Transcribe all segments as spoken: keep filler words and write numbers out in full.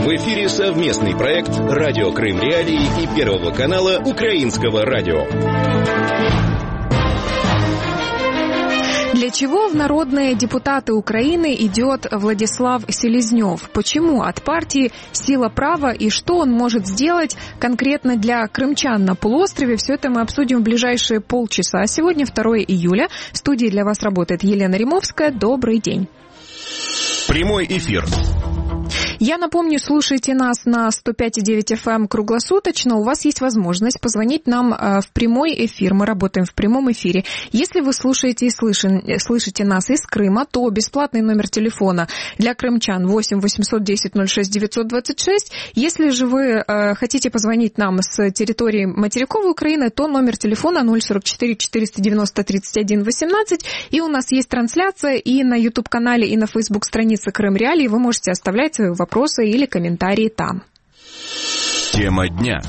В эфире совместный проект «Радио Крым Реалии» и Первого канала Украинского радио. Для чего в народные депутаты Украины идет Владислав Селезнев? Почему от партии «Сила права» и что он может сделать конкретно для крымчан на полуострове? Все это мы обсудим в ближайшие полчаса. Сегодня второе июля. В студии для вас работает Елена Римовская. Добрый день. Прямой эфир. Я напомню, слушайте нас на сто пять и девять эф эм круглосуточно. У вас есть возможность позвонить нам в прямой эфир. Мы работаем в прямом эфире. Если вы слушаете и слышите нас из Крыма, то бесплатный номер телефона для крымчан восемь восемьсот десять ноль шесть девятьсот двадцать шесть. Если же вы хотите позвонить нам с территории материковой Украины, то номер телефона ноль сорок четыре четыреста девяносто тридцать один восемнадцать. И у нас есть трансляция и на YouTube-канале, и на Facebook-странице Крым Реалии. Вы можете оставлять свои вопросы. Вопросы или комментарии там. Тема дня.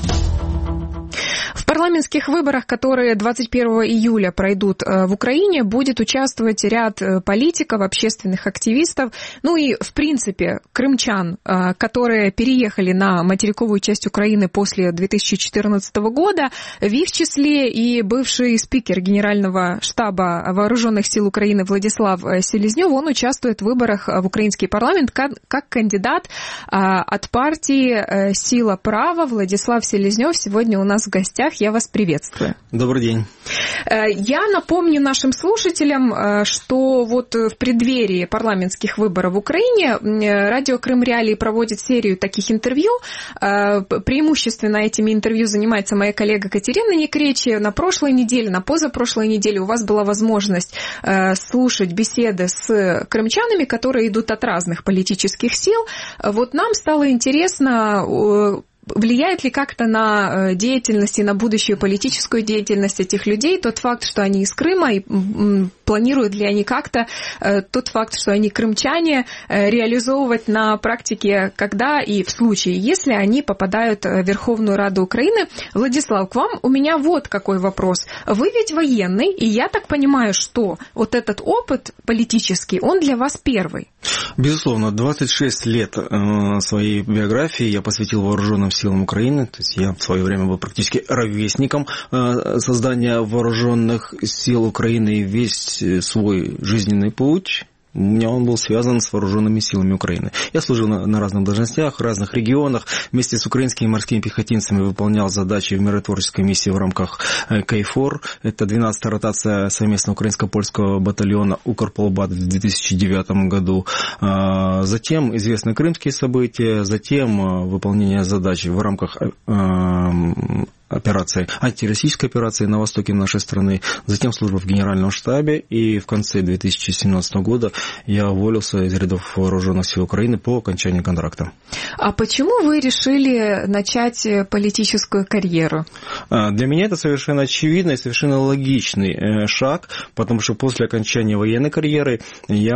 В парламентских выборах, которые двадцать первого июля пройдут в Украине, будет участвовать ряд политиков, общественных активистов, ну и, в принципе, крымчан, которые переехали на материковую часть Украины после две тысячи четырнадцатого года, в их числе и бывший спикер Генерального штаба Вооруженных сил Украины Владислав Селезнев. Он участвует в выборах в украинский парламент как кандидат от партии «Сила права». Владислав Селезнев сегодня у нас в гостях. Я вас приветствую. Добрый день. Я напомню нашим слушателям, что вот в преддверии парламентских выборов в Украине радио Крым Реалии проводит серию таких интервью. Преимущественно этими интервью занимается моя коллега Катерина Некречи. На прошлой неделе, на позапрошлой неделе у вас была возможность слушать беседы с крымчанами, которые идут от разных политических сил. Вот нам стало интересно, влияет ли как-то на деятельность и на будущую политическую деятельность этих людей тот факт, что они из Крыма, и планируют ли они как-то тот факт, что они крымчане, реализовывать на практике, когда и в случае, если они попадают в Верховную Раду Украины. Владислав, к вам у меня вот какой вопрос. Вы ведь военный, и я так понимаю, что вот этот опыт политический, он для вас первый. Безусловно, двадцать шесть лет своей биографии я посвятил вооруженным силам Украины, то есть я в свое время был практически ровесником создания вооруженных сил Украины, и весь свой жизненный путь у меня он был связан с вооруженными силами Украины. Я служил на, на разных должностях, в разных регионах. Вместе с украинскими морскими пехотинцами выполнял задачи в миротворческой миссии в рамках КФОР. Это двенадцатая ротация совместно украинско-польского батальона Укрполбат в две тысячи девятом году. Затем известны крымские события, затем выполнение задач в рамках операции, антитеррористической операции на востоке нашей страны, затем служба в Генеральном штабе, и в конце две тысячи семнадцатого года я уволился из рядов вооруженных сил Украины по окончании контракта. А почему вы решили начать политическую карьеру? Для меня это совершенно очевидный и совершенно логичный шаг, потому что после окончания военной карьеры я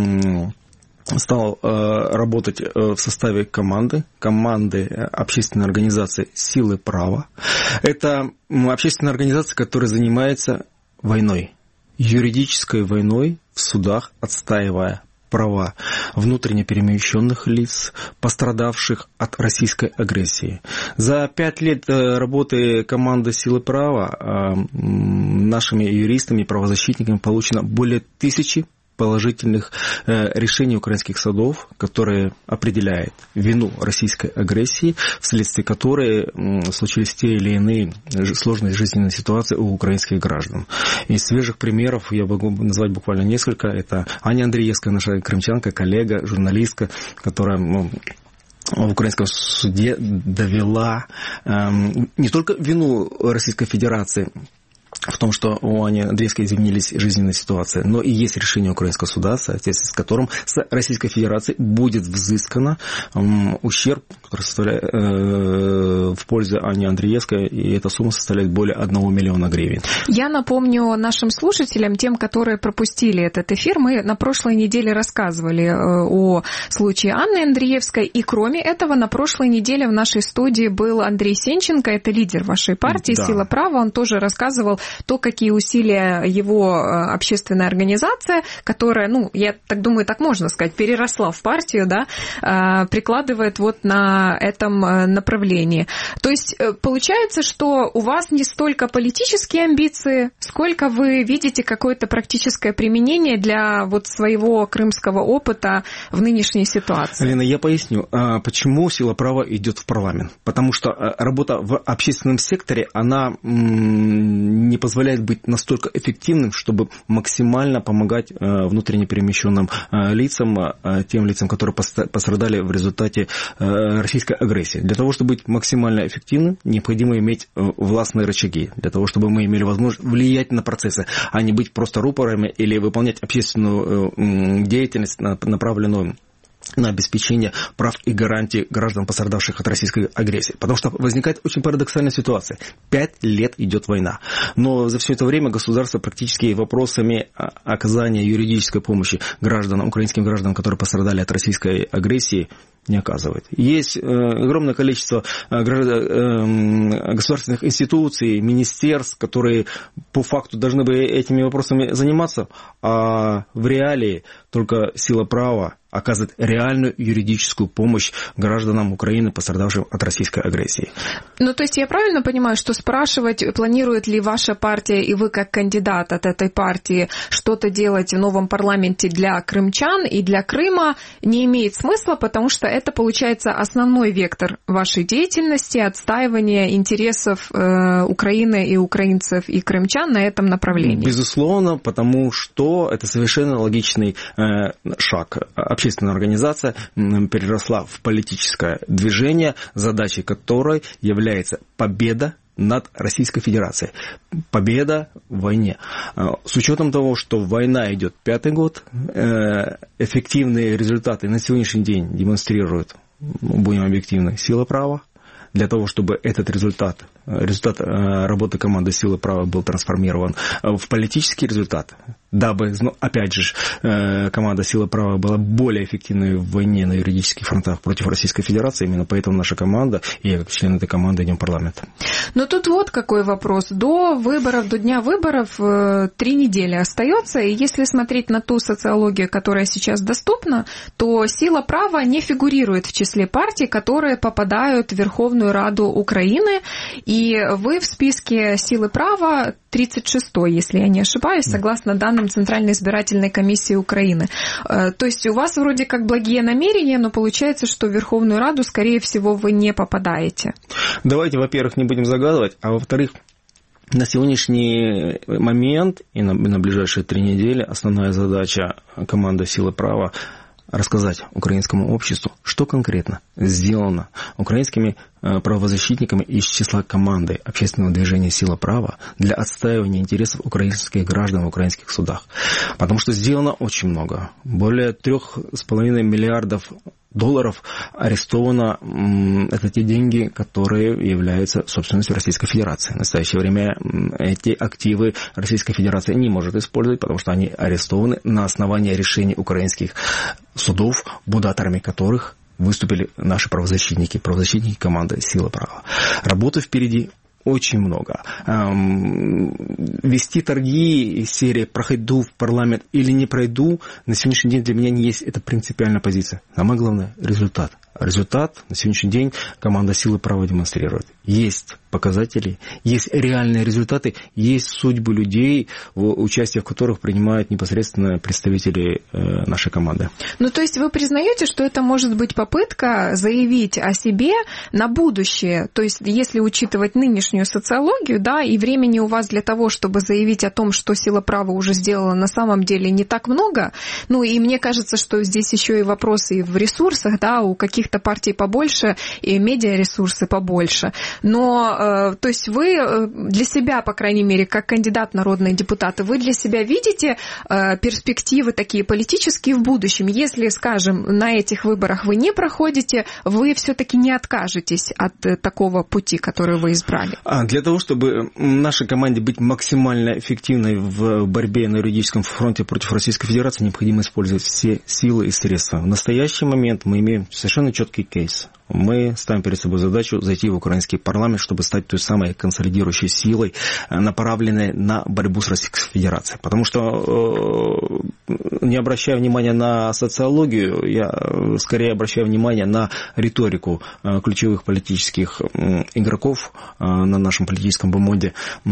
стал э, работать в составе команды, команды общественной организации «Силы права». Это общественная организация, которая занимается войной, юридической войной в судах, отстаивая права внутренне перемещенных лиц, пострадавших от российской агрессии. За пять лет работы команды «Силы права» нашими юристами и правозащитниками получено более тысячи положительных э, решений украинских судов, которые определяют вину российской агрессии, вследствие которой э, случились те или иные сложные жизненные ситуации у украинских граждан. Из свежих примеров я могу назвать буквально несколько. Это Аня Андреевская, наша крымчанка, коллега, журналистка, которая ну, в украинском суде довела э, не только вину Российской Федерации в том, что у Ани Андреевской изменились жизненные ситуации, но и есть решение украинского суда, в соответствии с которым с Российской Федерации будет взыскано эм, ущерб, который составляет э, в пользу Ани Андреевской, и эта сумма составляет более одного миллиона гривен. Я напомню нашим слушателям, тем, которые пропустили этот эфир, мы на прошлой неделе рассказывали о случае Анны Андреевской, и кроме этого на прошлой неделе в нашей студии был Андрей Сенченко, это лидер вашей партии, да. «Сила права», он тоже рассказывал то, какие усилия его общественная организация, которая, ну, я так думаю, так можно сказать, переросла в партию, да, прикладывает вот на этом направлении. То есть получается, что у вас не столько политические амбиции, сколько вы видите какое-то практическое применение для вот своего крымского опыта в нынешней ситуации. Лена, я поясню, почему сила права идет в парламент. Потому что работа в общественном секторе, она не позволяет быть настолько эффективным, чтобы максимально помогать внутренне перемещенным лицам, тем лицам, которые пострадали в результате российской агрессии. Для того, чтобы быть максимально эффективным, необходимо иметь властные рычаги, для того, чтобы мы имели возможность влиять на процессы, а не быть просто рупорами или выполнять общественную деятельность, направленную на обеспечение прав и гарантий граждан, пострадавших от российской агрессии. Потому что возникает очень парадоксальная ситуация. Пять лет идет война. Но за все это время государство практически вопросами оказания юридической помощи гражданам, украинским гражданам, которые пострадали от российской агрессии, не оказывает. Есть огромное количество государственных институций, министерств, которые по факту должны были этими вопросами заниматься, а в реалии только сила права оказывает реальную юридическую помощь гражданам Украины, пострадавшим от российской агрессии. Ну, то есть я правильно понимаю, что спрашивать, планирует ли ваша партия и вы как кандидат от этой партии что-то делать в новом парламенте для крымчан и для Крыма, не имеет смысла, потому что это, получается, основной вектор вашей деятельности, отстаивание интересов э, Украины и украинцев и крымчан на этом направлении? Безусловно, потому что это совершенно логичный э, шаг. Общественная организация переросла в политическое движение, задачей которой является победа над Российской Федерацией. Победа в войне. С учетом того, что война идет пятый год, эффективные результаты на сегодняшний день демонстрируют, будем объективны, сила права. Для того, чтобы этот результат, результат работы команды «Силы права» был трансформирован в политический результат, дабы, опять же, команда «Силы права» была более эффективной в войне на юридических фронтах против Российской Федерации. Именно поэтому наша команда и я, как член этой команды, идем в парламент. Но тут вот какой вопрос. До выборов, до дня выборов три недели остается, и если смотреть на ту социологию, которая сейчас доступна, то «Сила права» не фигурирует в числе партий, которые попадают в Верховную Раду Украины, и вы в списке «Силы права» тридцать шестой, если я не ошибаюсь, согласно данным Центральной избирательной комиссии Украины. То есть у вас вроде как благие намерения, но получается, что в Верховную Раду, скорее всего, вы не попадаете. Давайте, во-первых, не будем загадывать, а во-вторых, на сегодняшний момент и на, на ближайшие три недели основная задача команды «Силы права» рассказать украинскому обществу, что конкретно сделано украинскими правозащитниками из числа команды общественного движения «Сила права» для отстаивания интересов украинских граждан в украинских судах. Потому что сделано очень много. Более трех с половиной миллиардов долларов арестовано. Это те деньги, которые являются собственностью Российской Федерации. В настоящее время эти активы Российская Федерация не может использовать, потому что они арестованы на основании решений украинских судов, будаторами которых выступили наши правозащитники, правозащитники команды «Сила права». Работы впереди очень много. Вести торги из серии «Пройду в парламент или не пройду» на сегодняшний день для меня не есть это принципиальная позиция. Самое главное – результат. Результат на сегодняшний день команда «Силы права» демонстрирует. Есть показатели, есть реальные результаты, есть судьбы людей, участие в которых принимают непосредственно представители нашей команды. Ну, то есть вы признаете, что это может быть попытка заявить о себе на будущее? То есть если учитывать нынешнюю социологию, да, и времени у вас для того, чтобы заявить о том, что «Сила права» уже сделала, на самом деле не так много. Ну, и мне кажется, что здесь еще и вопросы в ресурсах, да, у каких-то партий побольше и медиаресурсы побольше. Но то есть вы для себя, по крайней мере, как кандидат в народные депутаты, вы для себя видите перспективы такие политические в будущем? Если, скажем, на этих выборах вы не проходите, вы все-таки не откажетесь от такого пути, который вы избрали? А для того, чтобы нашей команде быть максимально эффективной в борьбе на юридическом фронте против Российской Федерации, необходимо использовать все силы и средства. В настоящий момент мы имеем совершенно четкий кейс. Мы ставим перед собой задачу зайти в украинский парламент, чтобы стать той самой консолидирующей силой, направленной на борьбу с Российской Федерацией. Потому что, не обращая внимания на социологию, я скорее обращаю внимание на риторику ключевых политических игроков на нашем политическом бомонде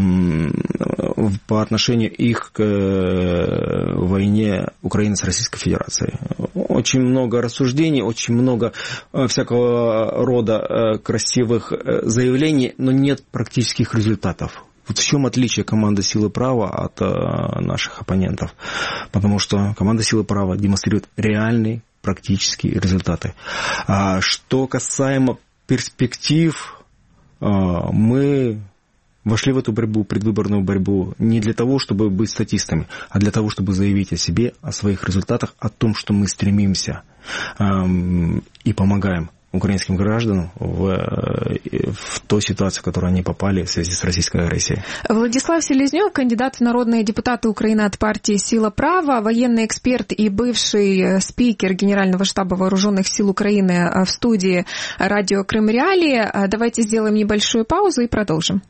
по отношению их к войне Украины с Российской Федерацией. Очень много рассуждений, очень много всякого рода красивых заявлений, но нет практических результатов. Вот в чем отличие команды «Силы права» от наших оппонентов? Потому что команда «Силы права» демонстрирует реальные практические результаты. Что касаемо перспектив, мы вошли в эту борьбу, предвыборную борьбу, не для того, чтобы быть статистами, а для того, чтобы заявить о себе, о своих результатах, о том, что мы стремимся и помогаем украинским гражданам в, в той ситуации, в которую они попали в связи с российской агрессией. Владислав Селезнёв, кандидат в народные депутаты Украины от партии «Сила права», военный эксперт и бывший спикер Генерального штаба Вооруженных сил Украины в студии радио Крым Реалии. Давайте сделаем небольшую паузу и продолжим.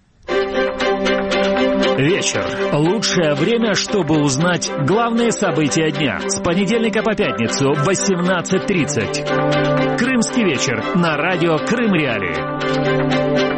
Вечер. Лучшее время, чтобы узнать главные события дня. С понедельника по пятницу в восемнадцать тридцать. Крымский вечер на радио Крым Реалии.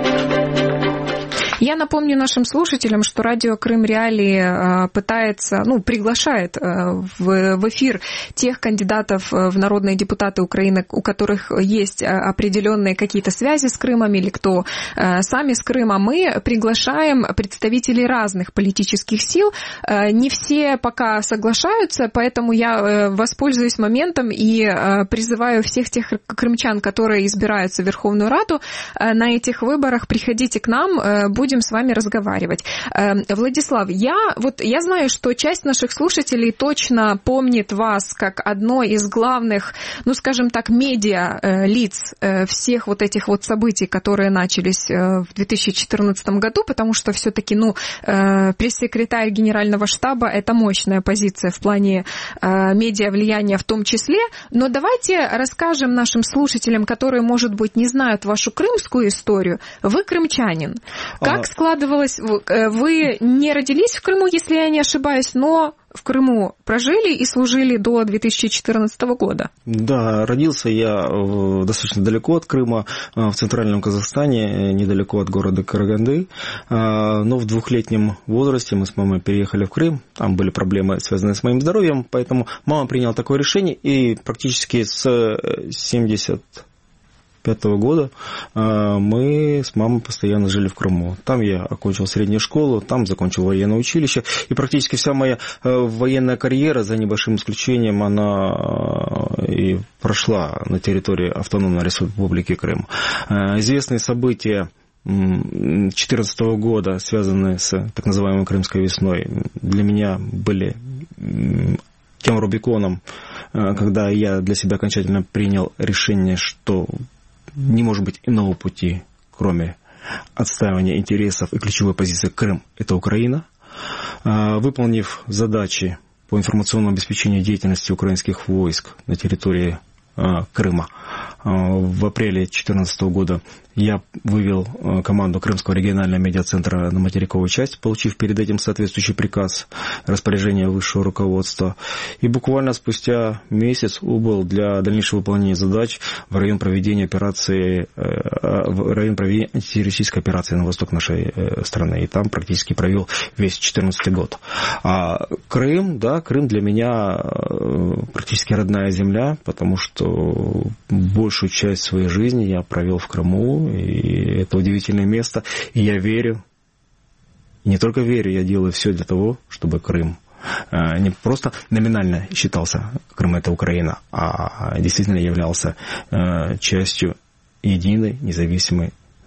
Я напомню нашим слушателям, что радио Крым Реалии пытается, ну, приглашает в, в эфир тех кандидатов в народные депутаты Украины, у которых есть определенные какие-то связи с Крымом или кто сами с Крыма. Мы приглашаем представителей разных политических сил. Не все пока соглашаются, поэтому я воспользуюсь моментом и призываю всех тех крымчан, которые избираются в Верховную Раду, на этих выборах приходите к нам, будем с вами разговаривать. Владислав, я, вот, я знаю, что часть наших слушателей точно помнит вас как одно из главных, ну, скажем так, медиа лиц всех вот этих вот событий, которые начались в две тысячи четырнадцатом году, потому что все-таки, ну, пресс-секретарь Генерального штаба – это мощная позиция в плане медиа влияния в том числе. Но давайте расскажем нашим слушателям, которые, может быть, не знают вашу крымскую историю. Вы крымчанин. Как складывалось? Вы не родились в Крыму, если я не ошибаюсь, но в Крыму прожили и служили до две тысячи четырнадцатого года. Да, родился я достаточно далеко от Крыма, в центральном Казахстане, недалеко от города Караганды. Но в двухлетнем возрасте мы с мамой переехали в Крым. Там были проблемы, связанные с моим здоровьем, поэтому мама приняла такое решение, и практически с семьдесят пятого года мы с мамой постоянно жили в Крыму. Там я окончил среднюю школу, там закончил военное училище, и практически вся моя военная карьера, за небольшим исключением, она и прошла на территории Автономной Республики Крым. Известные события две тысячи четырнадцатого года, связанные с так называемой Крымской весной, для меня были тем Рубиконом, когда я для себя окончательно принял решение, что не может быть иного пути, кроме отстаивания интересов и ключевой позиции Крым – это Украина. Выполнив задачи по информационному обеспечению деятельности украинских войск на территории Крыма, в апреле две тысячи четырнадцатого года я вывел команду Крымского регионального медиацентра на материковую часть, получив перед этим соответствующий приказ, распоряжение высшего руководства. И буквально спустя месяц убыл для дальнейшего выполнения задач в район проведения операции, в район проведения антитеррористической операции на восток нашей страны. И там практически провел весь две тысячи четырнадцатый год. А Крым, да, Крым для меня практически родная земля, потому что большую часть своей жизни я провел в Крыму. И это удивительное место. И я верю, и не только верю, я делаю все для того, чтобы Крым не просто номинально считался Крым – это Украина, а действительно являлся частью единой, независимой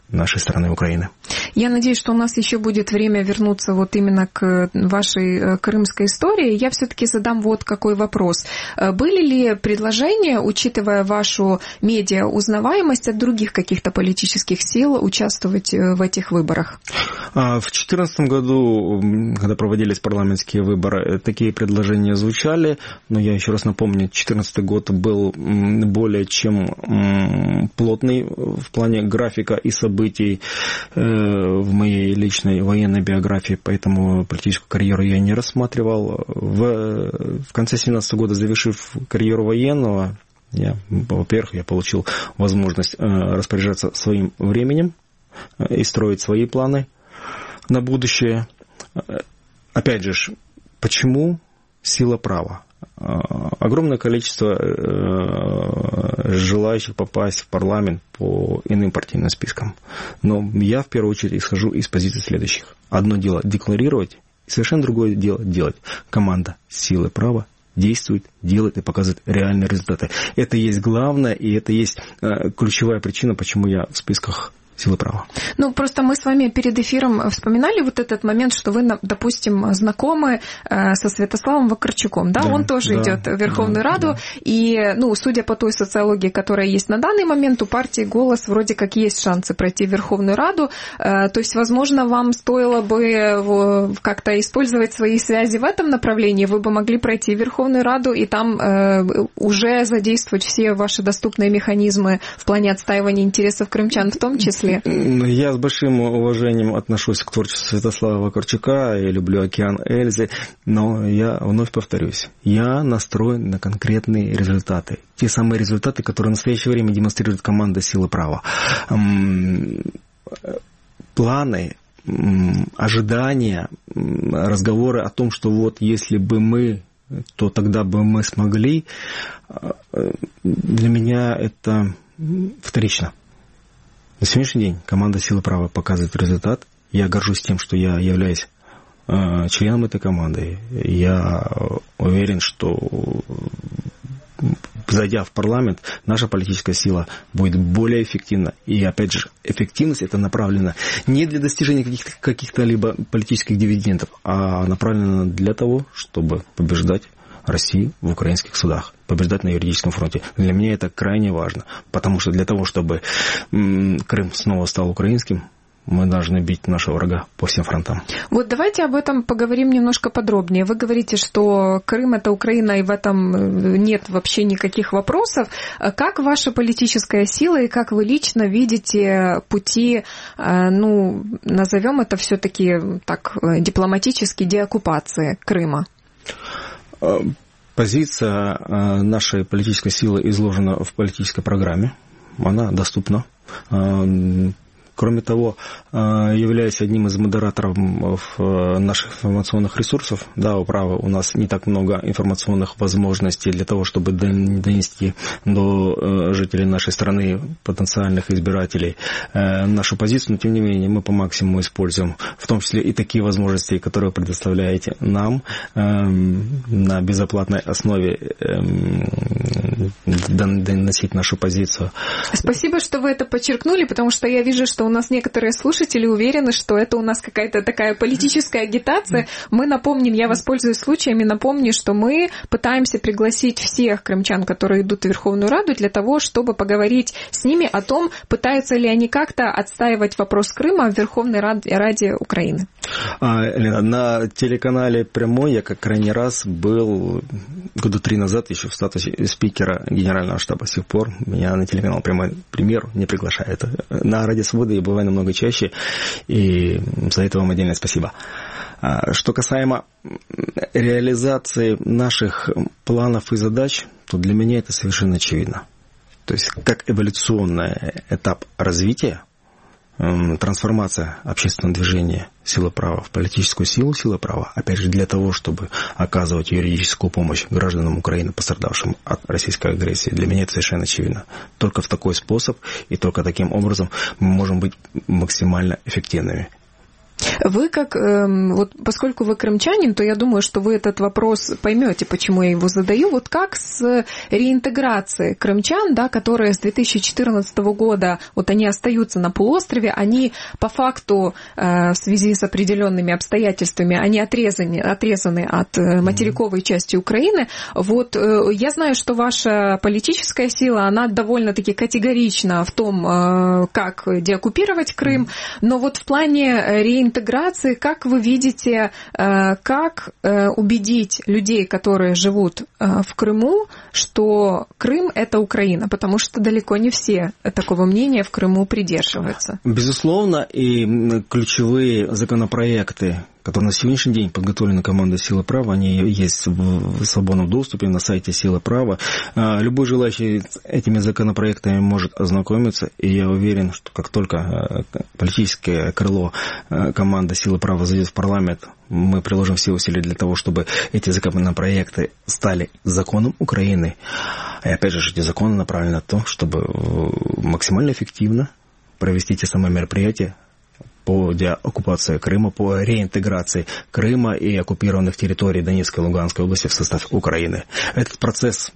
нашей страны Украины. Я надеюсь, что у нас еще будет время вернуться вот именно к вашей крымской истории. Я все-таки задам вот какой вопрос. Были ли предложения, учитывая вашу медиа-узнаваемость, от других каких-то политических сил участвовать в этих выборах? В две тысячи четырнадцатом году, когда проводились парламентские выборы, такие предложения звучали, но я еще раз напомню, две тысячи четырнадцатый год был более чем плотный в плане графика и событий в моей личной военной биографии, поэтому политическую карьеру я не рассматривал. В, в конце две тысячи семнадцатого года, завершив карьеру военного, я, во-первых, я получил возможность распоряжаться своим временем и строить свои планы на будущее. Опять же, почему сила права? Огромное количество желающих попасть в парламент по иным партийным спискам. Но я в первую очередь исхожу из позиции следующих. Одно дело декларировать, и совершенно другое дело делать. Команда силы права действует, делает и показывает реальные результаты. Это есть главное, и это есть ключевая причина, почему я в списках силы права. Ну, просто мы с вами перед эфиром вспоминали вот этот момент, что вы, допустим, знакомы со Святославом Вакарчуком, да? да Он тоже да, идет в Верховную да, Раду, да. И, ну, судя по той социологии, которая есть на данный момент, у партии «Голос» вроде как есть шансы пройти в Верховную Раду, то есть, возможно, вам стоило бы как-то использовать свои связи в этом направлении, вы бы могли пройти в Верховную Раду и там уже задействовать все ваши доступные механизмы в плане отстаивания интересов крымчан в том числе. Я с большим уважением отношусь к творчеству Святослава Вакарчука, я люблю «Океан Эльзы», но я вновь повторюсь, я настроен на конкретные результаты. Те самые результаты, которые в настоящее время демонстрирует команда «Силы права». Планы, ожидания, разговоры о том, что вот если бы мы, то тогда бы мы смогли, для меня это вторично. На сегодняшний день команда «Силы права» показывает результат. Я горжусь тем, что я являюсь э, членом этой команды. Я уверен, что, зайдя в парламент, наша политическая сила будет более эффективна. И, опять же, эффективность это направлена не для достижения каких-то, каких-то либо политических дивидендов, а направлена для того, чтобы побеждать России в украинских судах, побеждать на юридическом фронте. Для меня это крайне важно, потому что для того, чтобы Крым снова стал украинским, мы должны бить нашего врага по всем фронтам. Вот давайте об этом поговорим немножко подробнее. Вы говорите, что Крым – это Украина, и в этом нет вообще никаких вопросов. Как ваша политическая сила и как вы лично видите пути, ну, назовем это все-таки так дипломатически, деоккупации Крыма? Позиция нашей политической силы изложена в политической программе. Она доступна. Кроме того, являясь одним из модераторов наших информационных ресурсов, да, управа, у нас не так много информационных возможностей для того, чтобы донести до жителей нашей страны, потенциальных избирателей, нашу позицию, но тем не менее мы по максимуму используем, в том числе и такие возможности, которые вы предоставляете нам на безоплатной основе доносить нашу позицию. Спасибо, что вы это подчеркнули, потому что я вижу, что у нас некоторые слушатели уверены, что это у нас какая-то такая политическая агитация. Мы напомним, я воспользуюсь случаями, напомню, что мы пытаемся пригласить всех крымчан, которые идут в Верховную Раду, для того, чтобы поговорить с ними о том, пытаются ли они как-то отстаивать вопрос Крыма в Верховной Раде Украины. А, Лена, на телеканале «Прямой» я как крайний раз был года три назад еще в статусе спикера Генерального штаба. С тех пор меня на телеканал «Прямой» премьер не приглашает. На Радио Свободы я бываю намного чаще, и за это вам отдельное спасибо. Что касаемо реализации наших планов и задач, то для меня это совершенно очевидно. То есть как эволюционный этап развития, трансформация общественного движения «Сила права» в политическую силу «Сила права», опять же, для того, чтобы оказывать юридическую помощь гражданам Украины, пострадавшим от российской агрессии. Для меня это совершенно очевидно. Только в такой способ и только таким образом мы можем быть максимально эффективными. Вы как, вот поскольку вы крымчанин, то я думаю, что вы этот вопрос поймете, почему я его задаю. Вот как с реинтеграцией крымчан, да, которые с две тысячи четырнадцатого года, вот они остаются на полуострове, они по факту в связи с определенными обстоятельствами, они отрезаны, отрезаны от материковой части Украины. Вот я знаю, что ваша политическая сила, она довольно-таки категорична в том, как деоккупировать Крым, но вот в плане реинтеграции, как вы видите, как убедить людей, которые живут в Крыму, что Крым – это Украина, потому что далеко не все такого мнения в Крыму придерживаются. Безусловно, и ключевые законопроекты, которые на сегодняшний день подготовлены командой «Сила права», они есть в свободном доступе на сайте «Сила права». Любой желающий с этими законопроектами может ознакомиться, и я уверен, что как только политическое крыло команды «Сила права» зайдет в парламент, мы приложим все усилия для того, чтобы эти законопроекты стали законом Украины. И опять же, эти законы направлены на то, чтобы максимально эффективно провести те самые мероприятия по деоккупации Крыма, по реинтеграции Крыма и оккупированных территорий Донецкой и Луганской области в состав Украины. Этот процесс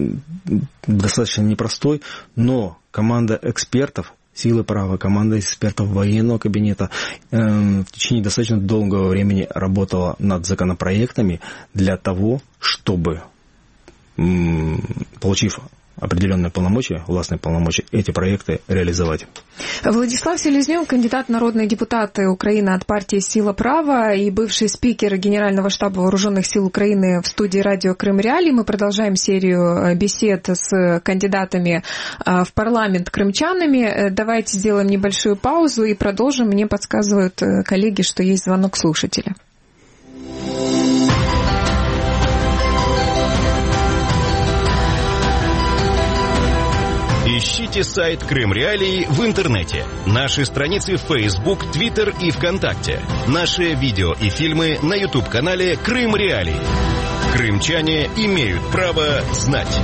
достаточно непростой, но команда экспертов «Силы права», команда экспертов военного кабинета э, в течение достаточно долгого времени работала над законопроектами для того, чтобы, э, получив определенные полномочия, властные полномочия, эти проекты реализовать. Владислав Селезнёв, кандидат в народные депутаты Украины от партии «Сила права» и бывший спикер Генерального штаба Вооруженных сил Украины в студии радио Крым Реалии. Мы продолжаем серию бесед с кандидатами в парламент крымчанами. Давайте сделаем небольшую паузу и продолжим. Мне подсказывают коллеги, что есть звонок слушателя. Ищите сайт Крым Реалии в интернете, наши страницы в Facebook, Twitter и ВКонтакте, наши видео и фильмы на YouTube-канале Крым Реалии. Крымчане имеют право знать.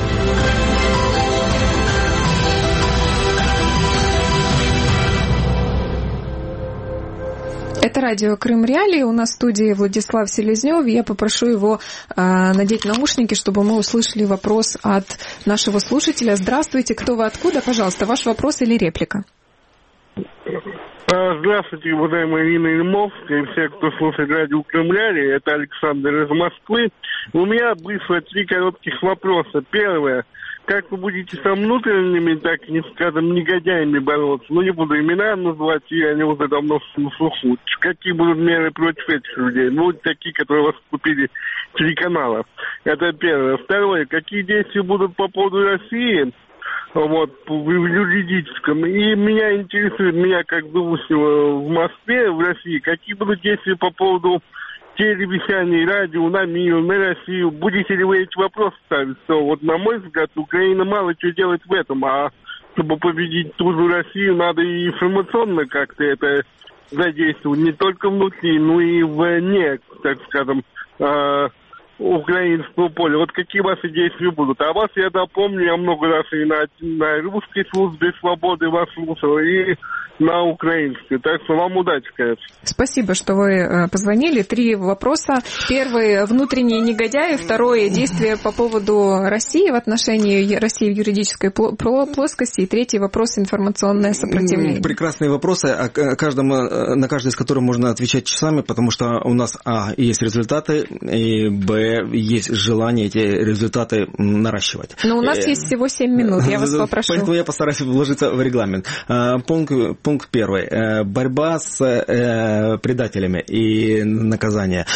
Это радио Крым Реалии. У нас в студии Владислав Селезнёв. Я попрошу его э, надеть наушники, чтобы мы услышали вопрос от нашего слушателя. Здравствуйте, кто вы, откуда? Пожалуйста, ваш вопрос или реплика. Здравствуйте, уважаемая Ирина Ильмовская и все, кто слушает радио Крым Реалии. Это Александр из Москвы. У меня быстро три коротких вопроса. Первое. Как вы будете со внутренними, так и, скажем, негодяями бороться? Ну, не буду имена называть, и они уже давно на слуху. Какие будут меры против этих людей? Ну, такие, которые вас купили три канала. Это первое. Второе. Какие действия будут по поводу России? Вот, в юридическом. И меня интересует, меня как живущего в Москве, в России, какие будут действия по поводу телевещания, радио, на мир, на Россию. Будете ли вы эти вопросы ставить? Что, вот, на мой взгляд, Украина мало чего делает в этом, а чтобы победить ту же Россию, надо и информационно как-то это задействовать, не только внутри, но и вне, так скажем, э, украинского поля. Вот какие ваши действия будут? А вас я допомню, я много раз и на, на русской службе свободы вас слушал, и на украинской. Так что вам удачи, конечно. Спасибо, что вы позвонили. Три вопроса. Первый – внутренние негодяи. Второе – действия по поводу России в отношении России в юридической плоскости. И третий вопрос – информационное сопротивление. Прекрасные вопросы, о каждом, на каждый из которых можно отвечать часами, потому что у нас, а, есть результаты, и, б, есть желание эти результаты наращивать. Но у нас есть всего семь минут, я вас попрошу. Поэтому я постараюсь вложиться в регламент. Пункт Пункт первый. Борьба с предателями и наказание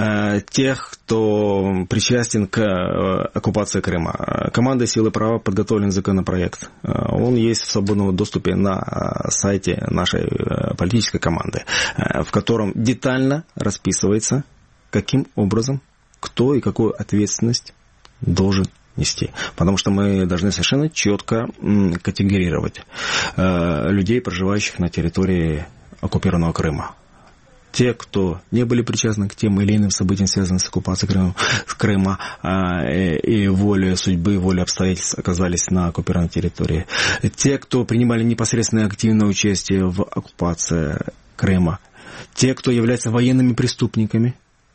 тех, кто причастен к оккупации Крыма. Командой «Силы права» подготовлен законопроект. Он есть в свободном доступе на сайте нашей политической команды, в котором детально расписывается, каким образом, кто и какую ответственность должен нести. Потому что мы должны совершенно четко категорировать э, людей, проживающих на территории оккупированного Крыма. Те, кто не были причастны к тем или иным событиям, связанным с оккупацией Крыма, Крыма э, и волей судьбы, волей обстоятельств оказались на оккупированной территории. Те, кто принимали непосредственное активное участие в оккупации, Крыма, те, кто являются военными преступниками.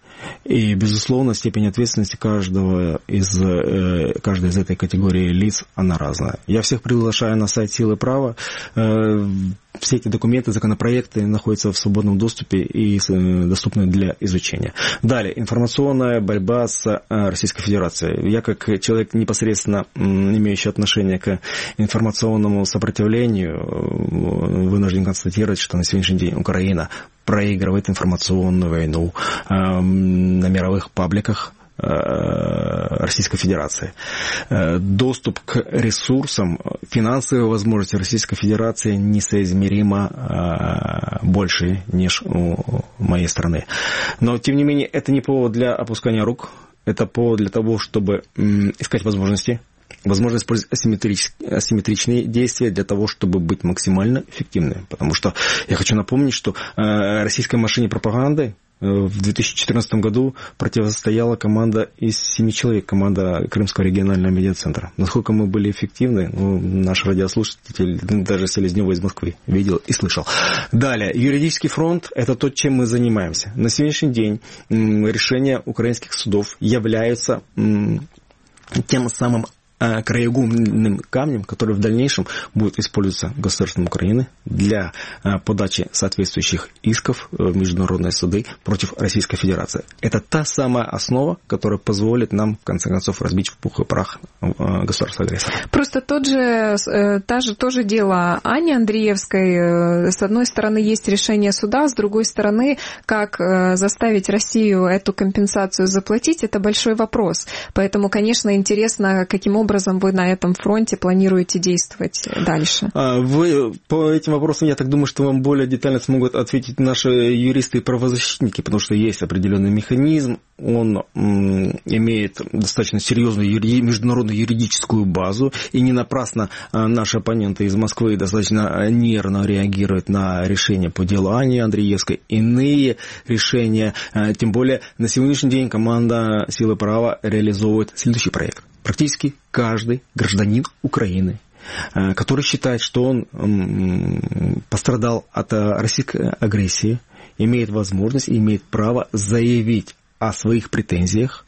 И, безусловно, степень ответственности каждого из, э, каждой из этой категории лиц, она разная. Я всех приглашаю на сайт «Силы права». Э, все эти документы, законопроекты находятся в свободном доступе и э, доступны для изучения. Далее, информационная борьба с э, Российской Федерацией. Я, как человек, непосредственно э, имеющий отношение к информационному сопротивлению, э, вынужден констатировать, что на сегодняшний день Украина проигрывает информационную войну э, на мировых пабликах э, Российской Федерации. Э, доступ к ресурсам, финансовые возможности Российской Федерации несоизмеримо э, больше, нежели у моей страны. Но, тем не менее, это не повод для опускания рук, это повод для того, чтобы э, искать возможности, возможно использовать асимметрические, асимметричные действия для того, чтобы быть максимально эффективными. Потому что я хочу напомнить, что э, российской машине пропаганды э, в две тысячи четырнадцатом году противостояла команда из семи человек, команда Крымского регионального медиацентра. Насколько мы были эффективны, ну, наш радиослушатель, даже Селезнёва из Москвы, видел и слышал. Далее, юридический фронт – это то, чем мы занимаемся. На сегодняшний день э, решения украинских судов являются э, тем самым краеугольным камнем, который в дальнейшем будет использоваться государством Украины для подачи соответствующих исков в международные суды против Российской Федерации. Это та самая основа, которая позволит нам, в конце концов, разбить в пух и прах государство-агрессора. Просто тот же, та же, то же дело Ани Андреевской. С одной стороны, есть решение суда, с другой стороны, как заставить Россию эту компенсацию заплатить, это большой вопрос. Поэтому, конечно, интересно, каким образом образом вы на этом фронте планируете действовать дальше? Вы по этим вопросам, я так думаю, что вам более детально смогут ответить наши юристы и правозащитники, потому что есть определенный механизм, он имеет достаточно серьезную юри... международную юридическую базу, и не напрасно наши оппоненты из Москвы достаточно нервно реагируют на решения по делу Ани Андреевской, иные решения, тем более на сегодняшний день команда «Силы права» реализовывает следующий проект. Практически каждый гражданин Украины, который считает, что он пострадал от российской агрессии, имеет возможность и имеет право заявить о своих претензиях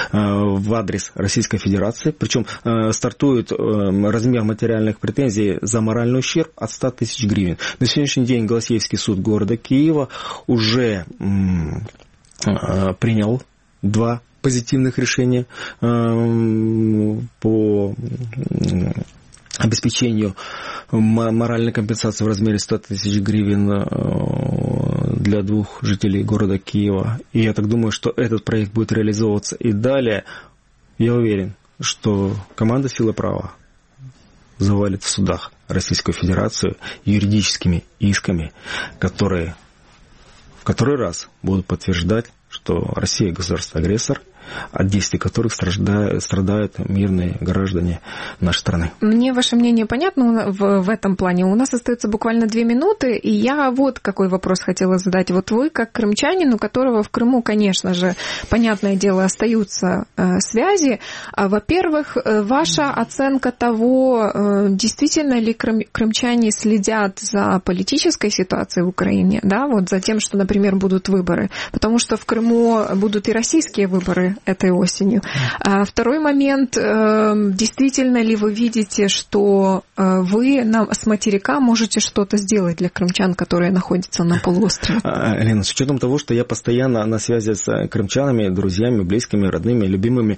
в адрес Российской Федерации. Причем стартует размер материальных претензий за моральный ущерб от ста тысяч гривен. На сегодняшний день Голосеевский суд города Киева уже принял два позитивных решения по обеспечению моральной компенсации в размере ста тысяч гривен для двух жителей города Киева. И я так думаю, что этот проект будет реализовываться и далее. Я уверен, что команда «Силы права» завалит в судах Российскую Федерацию юридическими исками, которые в который раз будут подтверждать, что Россия государство-агрессор, от действий которых страдают, страдают мирные граждане нашей страны. Мне ваше мнение понятно в, в этом плане. У нас остается буквально две минуты, и я вот какой вопрос хотела задать. Вот вы, как крымчанин, у которого в Крыму, конечно же, понятное дело, остаются э, связи. А, во-первых, э, ваша оценка того, э, действительно ли крым, крымчане следят за политической ситуацией в Украине, да, вот за тем, что, например, будут выборы. Потому что в Крыму будут и российские выборы этой осенью. А второй момент, действительно ли вы видите, что вы нам с материка можете что-то сделать для крымчан, которые находятся на полуострове? Лена, с учетом того, что я постоянно на связи с крымчанами, друзьями, близкими, родными, любимыми,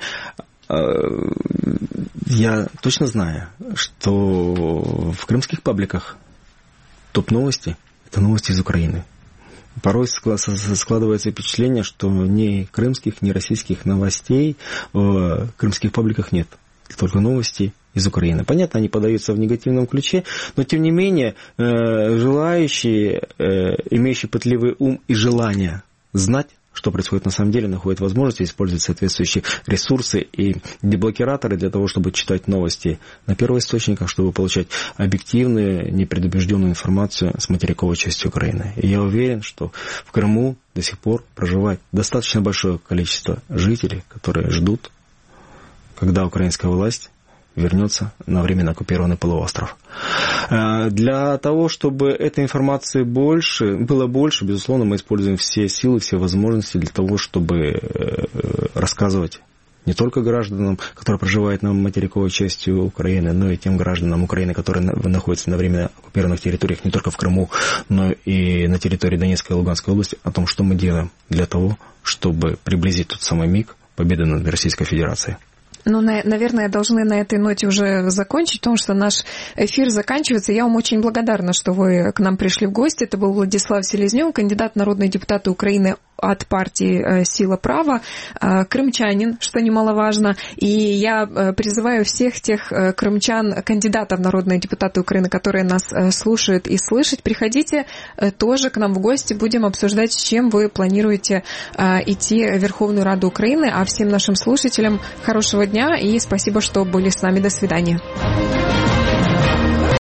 я точно знаю, что в крымских пабликах топ-новости – это новости из Украины. Порой складывается впечатление, что ни крымских, ни российских новостей в крымских пабликах нет. Только новости из Украины. Понятно, они подаются в негативном ключе, но тем не менее желающие, имеющие пытливый ум и желание знать, что происходит на самом деле, находят возможность использовать соответствующие ресурсы и деблокираторы для того, чтобы читать новости на первоисточниках, чтобы получать объективную, непредубежденную информацию с материковой части Украины. И я уверен, что в Крыму до сих пор проживает достаточно большое количество жителей, которые ждут, когда украинская власть вернется на временно оккупированный полуостров. Для того, чтобы этой информации больше, было больше, безусловно, мы используем все силы, все возможности для того, чтобы рассказывать не только гражданам, которые проживают на материковой части Украины, но и тем гражданам Украины, которые находятся на временно оккупированных территориях не только в Крыму, но и на территории Донецкой и Луганской области, о том, что мы делаем для того, чтобы приблизить тот самый миг победы над Российской Федерацией. Ну, наверное, должны на этой ноте уже закончить, потому что наш эфир заканчивается. Я вам очень благодарна, что вы к нам пришли в гости. Это был Владислав Селезнёв, кандидат в народные депутаты Украины от партии «Сила права», крымчанин, что немаловажно. И я призываю всех тех крымчан, кандидатов в народные депутаты Украины, которые нас слушают и слышат, приходите тоже к нам в гости, будем обсуждать, с чем вы планируете идти в Верховную Раду Украины. А всем нашим слушателям хорошего дня и спасибо, что были с нами. До свидания.